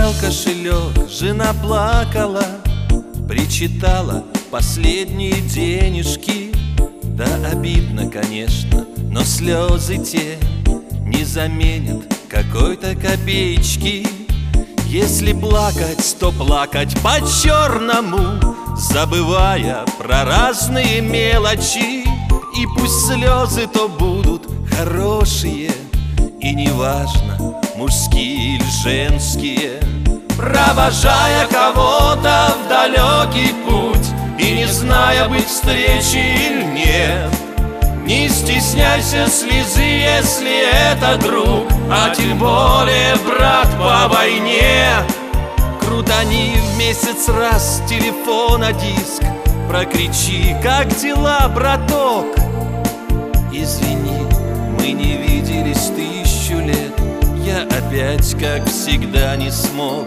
Потерял кошелек, жена плакала, причитала последние денежки. Да обидно, конечно, но слезы те не заменят какой-то копеечки. Если плакать, то плакать по-черному, забывая про разные мелочи. И пусть слезы то будут хорошие, и неважно, мужские или женские. Провожая кого-то в далекий путь и не зная, быть встречи или нет, не стесняйся слезы, если это друг, а тем более брат по войне. Крутани в месяц раз телефон на диск, прокричи: как дела, браток? Извини, мы не виделись 1000 лет, я опять, как всегда, не смог.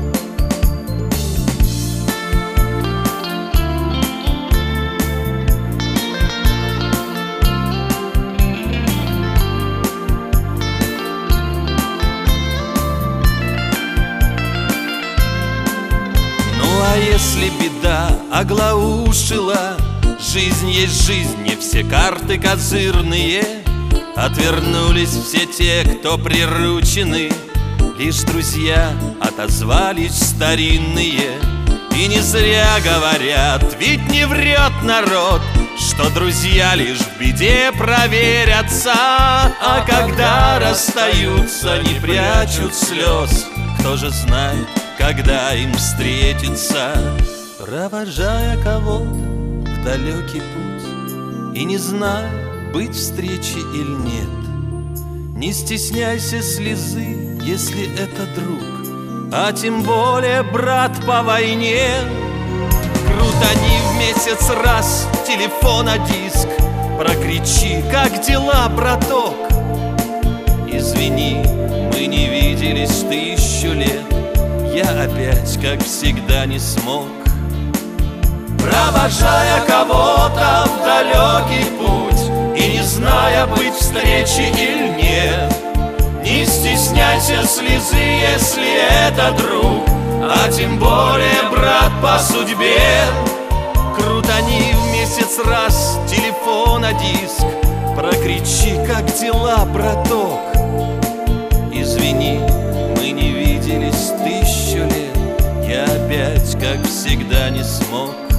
А если беда оглаушила, жизнь есть жизнь, не все карты козырные. Отвернулись все те, кто приручены, лишь друзья отозвались старинные. И не зря говорят, ведь не врет народ, что друзья лишь в беде проверятся. А когда расстаются, не прячут слез, кто же знает, когда им встретиться. Провожая кого-то в далекий путь и не зная, быть встречи или нет, не стесняйся слезы, если это друг, а тем более брат по войне. Крутани в месяц раз телефон на диск, прокричи: как дела, браток? Извини, мы не виделись 1000 лет, я опять, как всегда, не смог. Провожая кого-то в далекий путь и не зная, быть встречи или нет, не стесняйся слезы, если это друг, а тем более брат по судьбе. Крутани в месяц раз телефон на диск, прокричи: как дела, браток? Извини, мы не виделись 1000 лет, я опять, как всегда, не смог.